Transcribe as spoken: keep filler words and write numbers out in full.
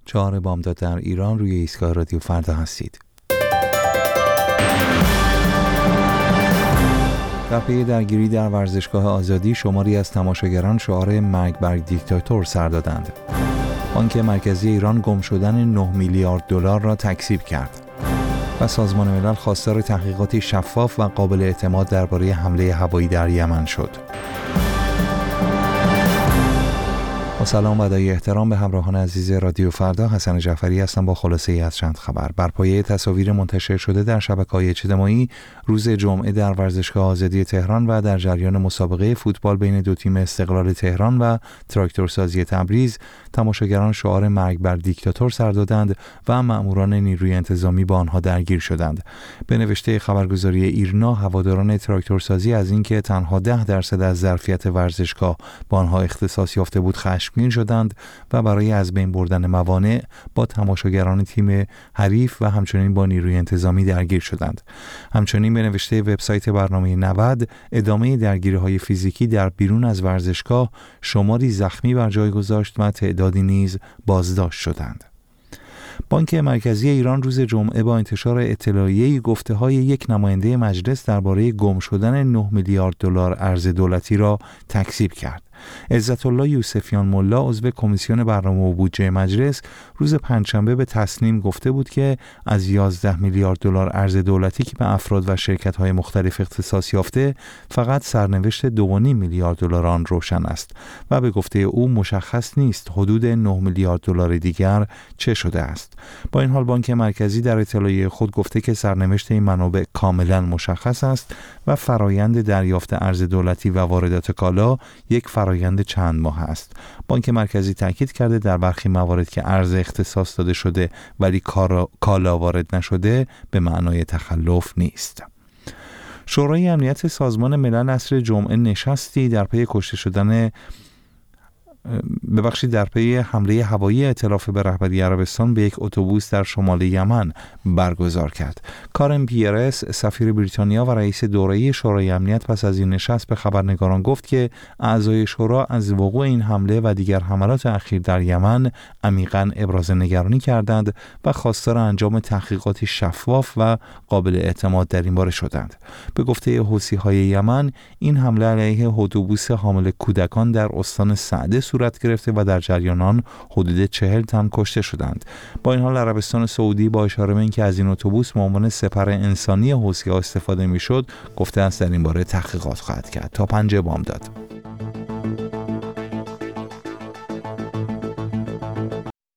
چهار بامداد در ایران، روی ایستگاه رادیو فردا هستید. در پی درگیری در ورزشگاه آزادی، شماری از تماشاگران شعار مرگ بر دیکتاتور سر دادند. بانک مرکزی ایران گم شدن نه میلیارد دلار را تکذیب کرد. و سازمان ملل خواستار تحقیقاتی شفاف و قابل اعتماد درباره حمله هوایی در یمن شد. با سلام و ادای احترام به همراهان عزیز رادیو فردا، حسن جعفری هستم با خلاصه ای از چند خبر. بر پایه تصاویر منتشر شده در شبکه‌های اجتماعی روز جمعه در ورزشگاه آزادی تهران و در جریان مسابقه فوتبال بین دو تیم استقلال تهران و تراکتورسازی تبریز، تماشاگران شعار مرگ بر دیکتاتور سر دادند و مأموران نیروی انتظامی با آنها درگیر شدند. به نوشته خبرگزاری ایرنا، هواداران تراکتورسازی از اینکه تنها ده درصد از ظرفیت ورزشگاه با آنها اختصاص یافته بود خشمگین شدند و برای از بین بردن موانع با تماشاگران تیم حریف و همچنین با نیروی انتظامی درگیر شدند. همچنین به نوشته وبسایت برنامه نود، ادامه درگیری‌های فیزیکی در بیرون از ورزشگاه شماری زخمی بر جای گذاشت و تعدادی نیز بازداشت شدند. بانک مرکزی ایران روز جمعه با انتشار اطلاعیه‌ای گفته‌های یک نماینده مجلس درباره گم شدن نه میلیارد دلار ارز دولتی را تکذیب کرد. عزت الله یوسفیان ملا، عضو کمیسیون برنامه و بودجه مجلس، روز پنجشنبه به تصنیم گفته بود که از یازده میلیارد دلار ارز دولتی که به افراد و شرکت‌های مختلف اختصاص یافته، فقط سرنوشت دو و نیم میلیارد دلار آن روشن است و به گفته او مشخص نیست حدود نه میلیارد دلار دیگر چه شده است. با این حال بانک مرکزی در اطلاعیه خود گفته که سرنوشت این منابع کاملا مشخص است و فرایند دریافت ارز دولتی و واردات کالا یک فرایند چند ماه است. بانک مرکزی تاکید کرده در برخی موارد که ارز اختصاص داده شده ولی کالا وارد نشده به معنای تخلف نیست. شورای امنیت سازمان ملل عصر جمعه نشستی در پی کشته شدن ببخشید در پی حمله هوایی ائتلاف به رهبری عربستان به یک اتوبوس در شمال یمن برگزار کرد. کارن پیرس، سفیر بریتانیا و رئیس دوره‌ای شورای امنیت، پس از این نشست به خبرنگاران گفت که اعضای شورا از وقوع این حمله و دیگر حملات اخیر در یمن عمیقاً ابراز نگرانی کردند و خواستار انجام تحقیقاتی شفاف و قابل اعتماد در این باره شدند. به گفته حوثی‌های یمن، این حمله علیه اتوبوس حامل کودکان در استان سعده صورت گرفته و در جریان آن حدود چهل تن کشته شدند. با این حال عربستان سعودی با اشاره به اینکه از این اتوبوس به عنوان سپر انسانی حوثی‌ها استفاده می‌شد، گفته است در این باره تحقیقات خواهد کرد. تا پنج بامداد.